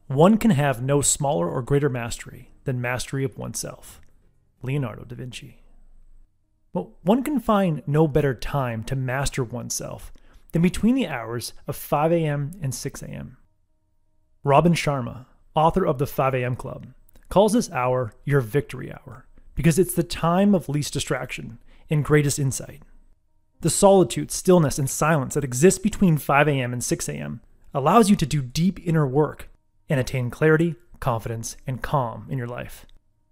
One can have no smaller or greater mastery than mastery of oneself. Leonardo da Vinci. Well, one can find no better time to master oneself than between the hours of 5 a.m. and 6 a.m. Robin Sharma, author of the 5 a.m. Club, calls this hour your victory hour because it's the time of least distraction and greatest insight. The solitude, stillness, and silence that exists between 5 a.m. and 6 a.m. allows you to do deep inner work and attain clarity, confidence, and calm in your life.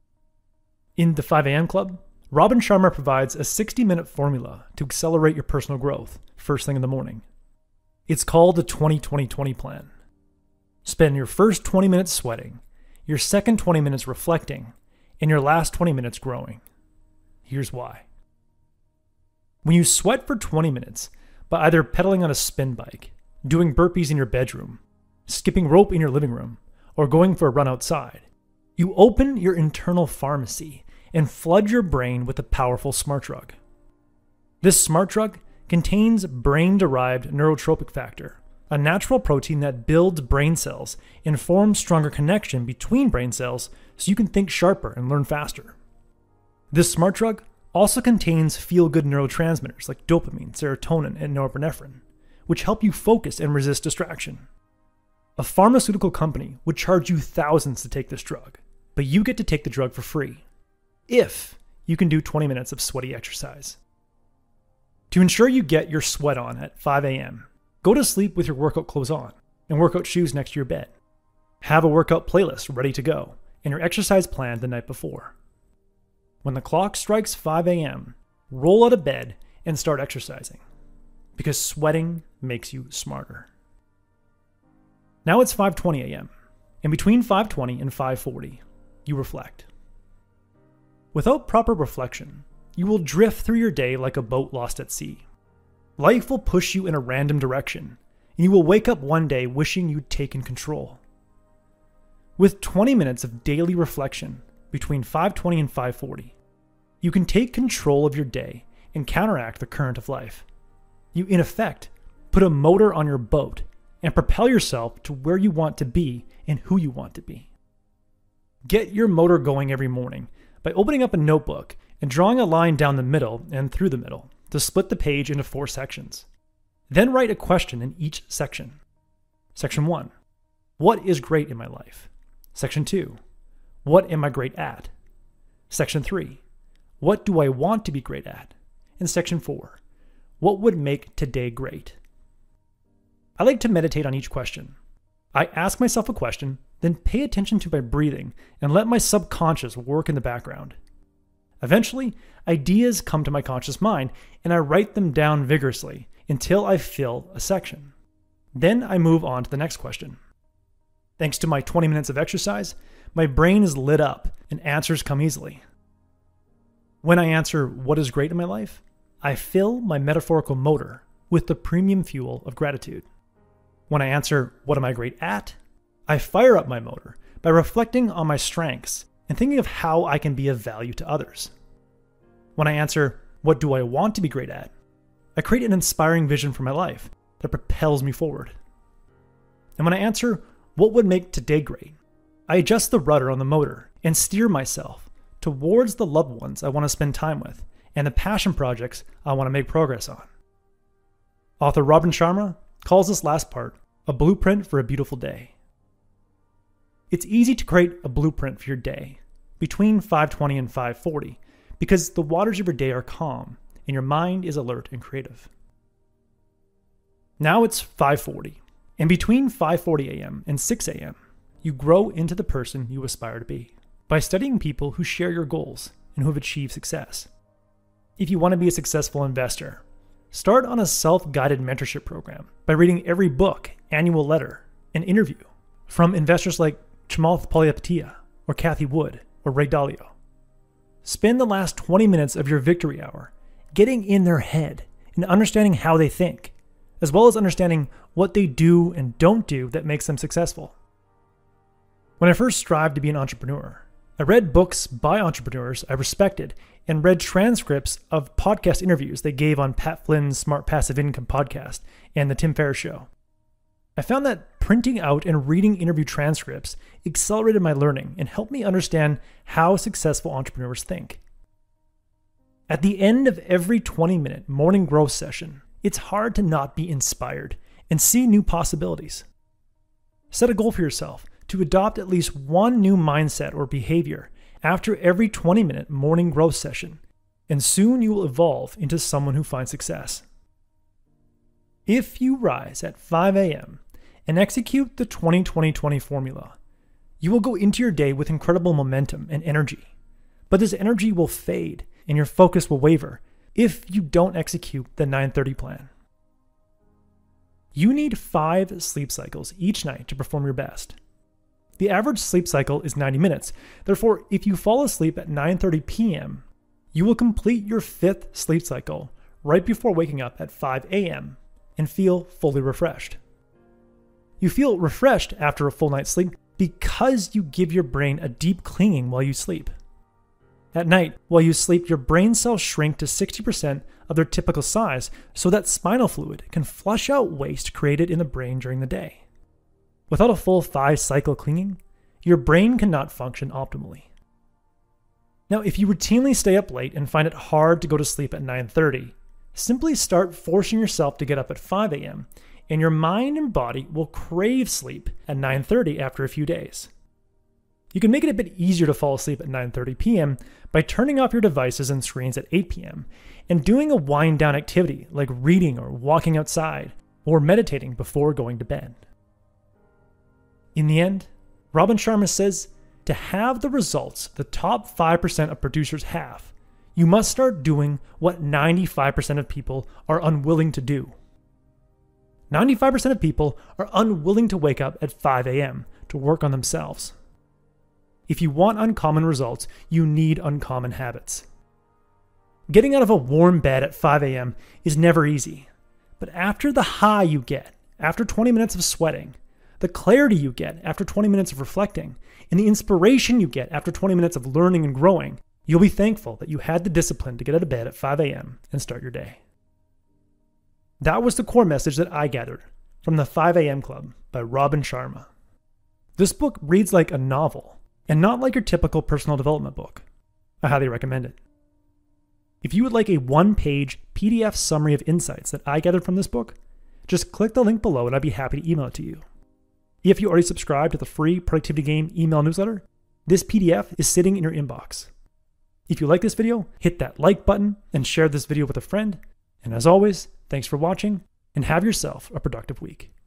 In the 5 a.m. Club, Robin Sharma provides a 60-minute formula to accelerate your personal growth first thing in the morning. It's called the 20-20-20 plan. Spend your first 20 minutes sweating, your second 20 minutes reflecting, and your last 20 minutes growing. Here's why. When you sweat for 20 minutes by either pedaling on a spin bike, doing burpees in your bedroom, skipping rope in your living room, or going for a run outside, you open your internal pharmacy and flood your brain with a powerful smart drug. This smart drug contains brain-derived neurotropic factor, a natural protein that builds brain cells and forms stronger connection between brain cells so you can think sharper and learn faster. This smart drug also contains feel-good neurotransmitters like dopamine, serotonin, and norepinephrine, which help you focus and resist distraction. A pharmaceutical company would charge you thousands to take this drug, but you get to take the drug for free, if you can do 20 minutes of sweaty exercise. To ensure you get your sweat on at 5 a.m., go to sleep with your workout clothes on and workout shoes next to your bed. Have a workout playlist ready to go and your exercise planned the night before. When the clock strikes 5 a.m., roll out of bed and start exercising, because sweating makes you smarter. Now it's 5:20 a.m., and between 5:20 and 5:40, you reflect. Without proper reflection, you will drift through your day like a boat lost at sea. Life will push you in a random direction, and you will wake up one day wishing you'd taken control. With 20 minutes of daily reflection between 5:20 and 5:40, you can take control of your day and counteract the current of life. You, in effect, put a motor on your boat and propel yourself to where you want to be and who you want to be. Get your motor going every morning by opening up a notebook and drawing a line down the middle and through the middle to split the page into 4 sections. Then write a question in each section. Section 1. What is great in my life? Section 2. What am I great at? Section 3. What do I want to be great at? And Section 4. What would make today great? I like to meditate on each question. I ask myself a question, then pay attention to my breathing and let my subconscious work in the background. Eventually, ideas come to my conscious mind and I write them down vigorously until I fill a section. Then I move on to the next question. Thanks to my 20 minutes of exercise, my brain is lit up and answers come easily. When I answer what is great in my life, I fill my metaphorical motor with the premium fuel of gratitude. When I answer what am I great at, I fire up my motor by reflecting on my strengths and thinking of how I can be of value to others. When I answer what do I want to be great at, I create an inspiring vision for my life that propels me forward. And when I answer what would make today great, I adjust the rudder on the motor and steer myself towards the loved ones I want to spend time with and the passion projects I want to make progress on. Author Robin Sharma calls this last part a blueprint for a beautiful day. It's easy to create a blueprint for your day between 5:20 and 5:40 because the waters of your day are calm and your mind is alert and creative. Now it's 5:40, and between 5:40 a.m. and 6 a.m., you grow into the person you aspire to be by studying people who share your goals and who have achieved success. If you want to be a successful investor, start on a self-guided mentorship program by reading every book, annual letter, and interview from investors like Chamath Palihapitiya or Cathie Wood or Ray Dalio. Spend the last 20 minutes of your victory hour getting in their head and understanding how they think, as well as understanding what they do and don't do that makes them successful. When I first strived to be an entrepreneur, I read books by entrepreneurs I respected and read transcripts of podcast interviews they gave on Pat Flynn's Smart Passive Income podcast and The Tim Ferriss Show. I found that printing out and reading interview transcripts accelerated my learning and helped me understand how successful entrepreneurs think. At the end of every 20-minute morning growth session, it's hard to not be inspired and see new possibilities. Set a goal for yourself to adopt at least one new mindset or behavior after every 20-minute morning growth session, and soon you will evolve into someone who finds success. If you rise at 5 a.m. and execute the 20-20-20 formula, you will go into your day with incredible momentum and energy. But this energy will fade and your focus will waver if you don't execute the 9:30 plan. You need 5 sleep cycles each night to perform your best. The average sleep cycle is 90 minutes. Therefore, if you fall asleep at 9:30 p.m., you will complete your 5th sleep cycle right before waking up at 5 a.m. and feel fully refreshed. You feel refreshed after a full night's sleep because you give your brain a deep cleaning while you sleep. At night, while you sleep, your brain cells shrink to 60% of their typical size so that spinal fluid can flush out waste created in the brain during the day. Without a full 5-cycle cleaning, your brain cannot function optimally. Now, if you routinely stay up late and find it hard to go to sleep at 9:30, simply start forcing yourself to get up at 5 a.m., and your mind and body will crave sleep at 9:30 after a few days. You can make it a bit easier to fall asleep at 9:30 p.m. by turning off your devices and screens at 8 p.m. and doing a wind-down activity like reading or walking outside or meditating before going to bed. In the end, Robin Sharma says, to have the results the top 5% of producers have, you must start doing what 95% of people are unwilling to do. 95% of people are unwilling to wake up at 5 a.m. to work on themselves. If you want uncommon results, you need uncommon habits. Getting out of a warm bed at 5 a.m. is never easy, but after the high you get after 20 minutes of sweating, the clarity you get after 20 minutes of reflecting, and the inspiration you get after 20 minutes of learning and growing, you'll be thankful that you had the discipline to get out of bed at 5 a.m. and start your day. That was the core message that I gathered from the 5 a.m. Club by Robin Sharma. This book reads like a novel and not like your typical personal development book. I highly recommend it. If you would like a 1-page PDF summary of insights that I gathered from this book, just click the link below and I'd be happy to email it to you. If you already subscribe to the free Productivity Game email newsletter, this PDF is sitting in your inbox. If you like this video, hit that like button and share this video with a friend. And as always, thanks for watching and have yourself a productive week.